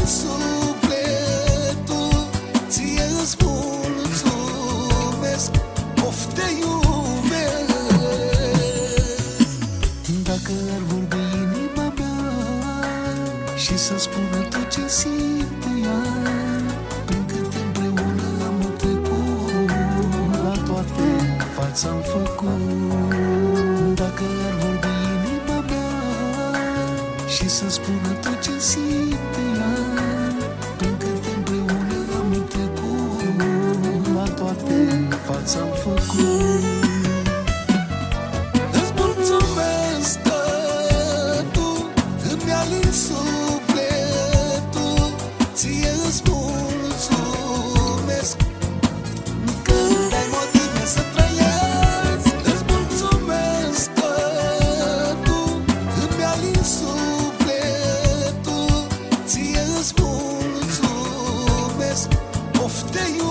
sufletul, ție îți mulțumesc, of te iubesc. Dacă ar vorbi inima mea și să spună tot ce simte ea, prin cât împreună am trecut, la toate fața-mi făcut. Dacă ar vorbi inima mea și să spună tot ce simte ea, prin cât împreună am trecut, la toate fața-mi făcut. Îți mulțumesc că tu îmi alini sufletul, ție îți mulțumesc că dai motive să trăiesc. Îți mulțumesc că tu îmi alini sufletul, ție îți mulțumesc, of te iubesc.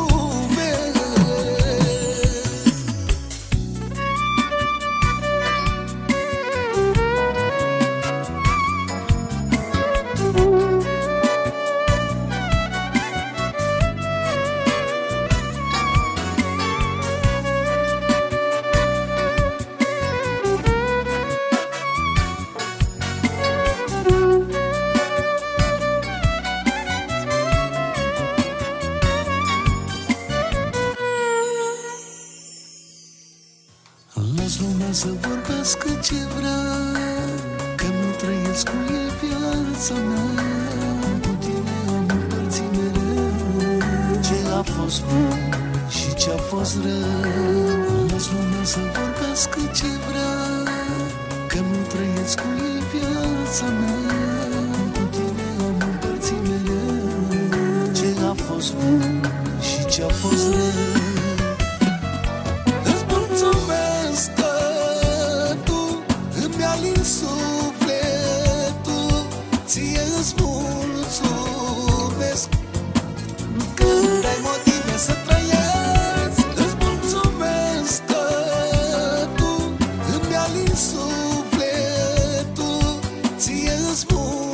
Las lumea să vorbească ce vrea, că nu trăiesc cu ei viața mea. Cu tine am împărțit mereu ce a fost bun și ce a fost rău. Las lumea să vorbească ce vrea, că nu trăiesc cu ei viața mea. Cu tine am împărțit mereu ce a fost bun și ce a fost rău. Alin sufletul, ție îți mulțumesc că dai motive să trăiesc. Îți mulțumesc că tu îmi alin sufletul, ție îți mulțumesc.